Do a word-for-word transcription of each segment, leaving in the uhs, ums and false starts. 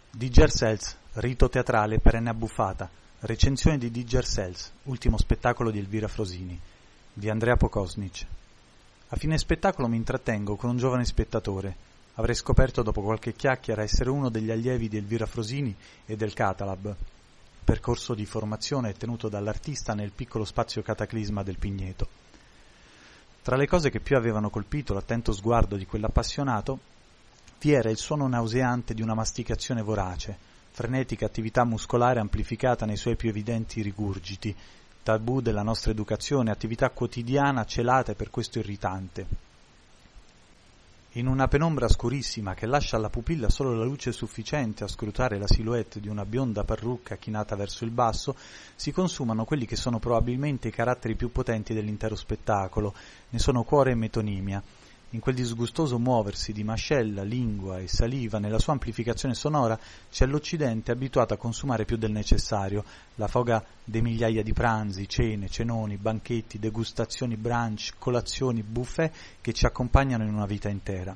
Digersels, rito teatrale perenne abbuffata, recensione di Digersels, ultimo spettacolo di Elvira Frosini, di Andrea Pokosnic. A fine spettacolo mi intrattengo con un giovane spettatore. Avrei scoperto dopo qualche chiacchiera essere uno degli allievi di Elvira Frosini e del Catalab, percorso di formazione tenuto dall'artista nel piccolo spazio Cataclisma del Pigneto. Tra le cose che più avevano colpito l'attento sguardo di quell'appassionato vi era il suono nauseante di una masticazione vorace, frenetica attività muscolare amplificata nei suoi più evidenti rigurgiti, tabù della nostra educazione, attività quotidiana celata e per questo irritante. In una penombra scurissima che lascia alla pupilla solo la luce sufficiente a scrutare la silhouette di una bionda parrucca chinata verso il basso, si consumano quelli che sono probabilmente i caratteri più potenti dell'intero spettacolo, ne sono cuore e metonimia. In quel disgustoso muoversi di mascella, lingua e saliva, nella sua amplificazione sonora, c'è l'Occidente abituato a consumare più del necessario, la foga dei migliaia di pranzi, cene, cenoni, banchetti, degustazioni, brunch, colazioni, buffet che ci accompagnano in una vita intera.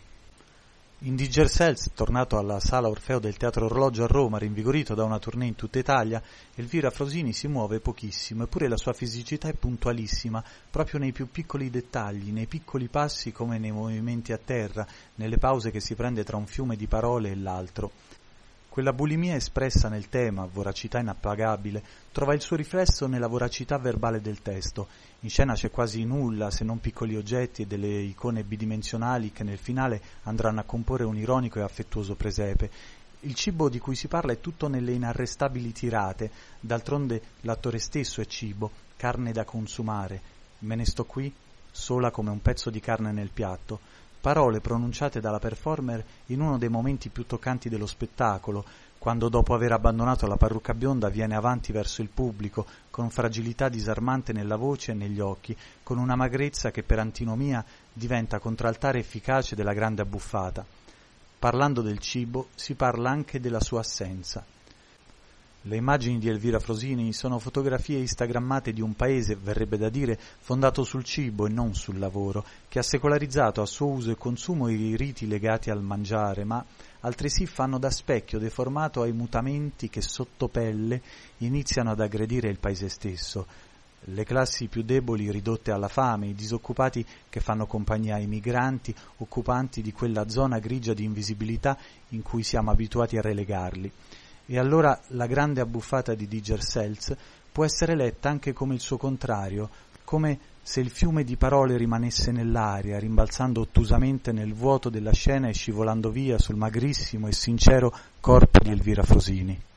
In Digersels, tornato alla Sala Orfeo del Teatro Orologio a Roma, rinvigorito da una tournée in tutta Italia, Elvira Frosini si muove pochissimo, eppure la sua fisicità è puntualissima, proprio nei più piccoli dettagli, nei piccoli passi come nei movimenti a terra, nelle pause che si prende tra un fiume di parole e l'altro. Quella bulimia espressa nel tema, voracità inappagabile, trova il suo riflesso nella voracità verbale del testo. In scena c'è quasi nulla, se non piccoli oggetti e delle icone bidimensionali che nel finale andranno a comporre un ironico e affettuoso presepe. Il cibo di cui si parla è tutto nelle inarrestabili tirate, d'altronde l'attore stesso è cibo, carne da consumare. Me ne sto qui, sola come un pezzo di carne nel piatto. Parole pronunciate dalla performer in uno dei momenti più toccanti dello spettacolo, quando dopo aver abbandonato la parrucca bionda viene avanti verso il pubblico, con fragilità disarmante nella voce e negli occhi, con una magrezza che per antinomia diventa contraltare efficace della grande abbuffata. Parlando del cibo si parla anche della sua assenza. Le immagini di Elvira Frosini sono fotografie instagrammate di un paese, verrebbe da dire, fondato sul cibo e non sul lavoro, che ha secolarizzato a suo uso e consumo i riti legati al mangiare, ma altresì fanno da specchio deformato ai mutamenti che sotto pelle iniziano ad aggredire il paese stesso. Le classi più deboli ridotte alla fame, i disoccupati che fanno compagnia ai migranti, occupanti di quella zona grigia di invisibilità in cui siamo abituati a relegarli. E allora la grande abbuffata di Digersels può essere letta anche come il suo contrario, come se il fiume di parole rimanesse nell'aria, rimbalzando ottusamente nel vuoto della scena e scivolando via sul magrissimo e sincero corpo di Elvira Frosini.